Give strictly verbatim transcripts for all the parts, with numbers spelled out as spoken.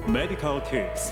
Medical Tips。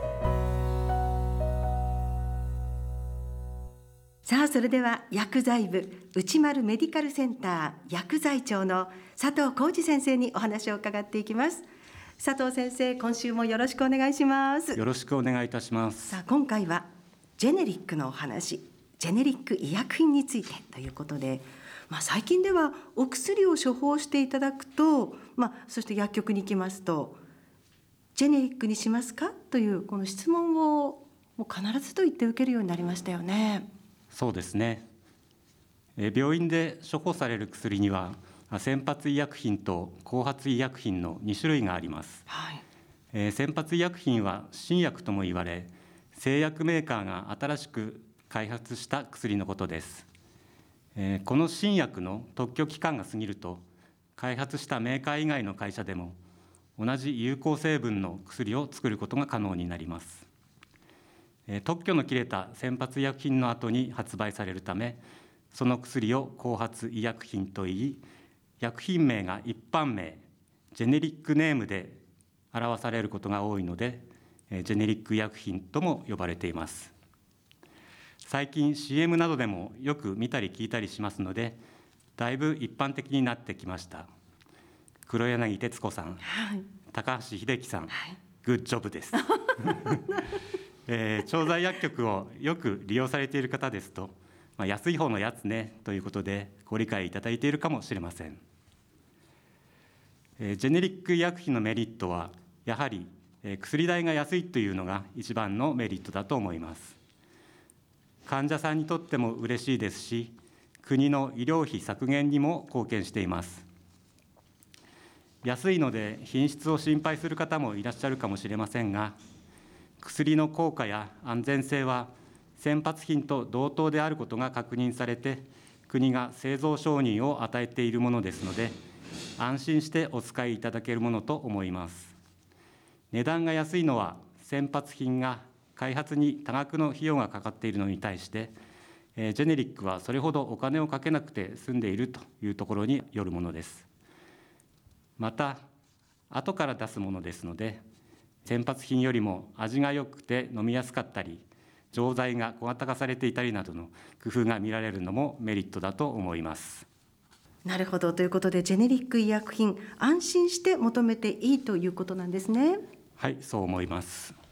さあ、それでは薬剤部内丸メディカルセンター薬剤長の佐藤浩二先生にお話を伺っていきます。佐藤先生、今週もよろしくお願いします。 よろしくお願いいたします。 さあ、今回はジェネリックのお話、ジェネリック医薬品についてということで、まあ、最近ではお薬を処方していただくと、まあ、そして薬局に行きますとジェネリックにしますかというこの質問をもう必ずと言って受けるようになりましたよね。 そうですね。え病院で処方される薬には先発医薬品と後発医薬品のに種類があります、 はいえー、先発医薬品は新薬とも言われ、製薬メーカーが新しく開発した薬のことです、えー、この新薬の特許期間が過ぎると開発したメーカー以外の会社でも同じ有効成分の薬を作ることが可能になります。えー、特許の切れた先発医薬品の後に発売されるため、その薬を後発医薬品といい、薬品名が一般名、ジェネリックネームで表されることが多いので、ジェネリック医薬品とも呼ばれています。最近 シーエム などでもよく見たり聞いたりしますので、だいぶ一般的になってきました。黒柳徹子さん、 はい、 高橋秀樹さん、 はい、 グッジョブです、えー、調剤薬局をよく利用されている方ですと、まあ、安い方のやつねということでご理解いただいているかもしれません。えー、ジェネリック医薬品のメリットはやはり、えー、薬代が安いというのが一番のメリットだと思います。患者さんにとっても嬉しいですし、国の医療費削減にも貢献しています。安いので品質を心配する方もいらっしゃるかもしれませんが、薬の効果や安全性は先発品と同等であることが確認されて、国が製造承認を与えているものですので、安心してお使いいただけるものと思います。値段が安いのは先発品が開発に多額の費用がかかっているのに対して、ジェネリックはそれほどお金をかけなくて済んでいるというところによるものです。また、後から出すものですので、先発品よりも味が良くて飲みやすかったり、錠剤が小型化されていたりなどの工夫が見られるのもメリットだと思います。 なるほど。ということで、ジェネリック医薬品、安心して求めていいということなんですね。 はい、そう思います。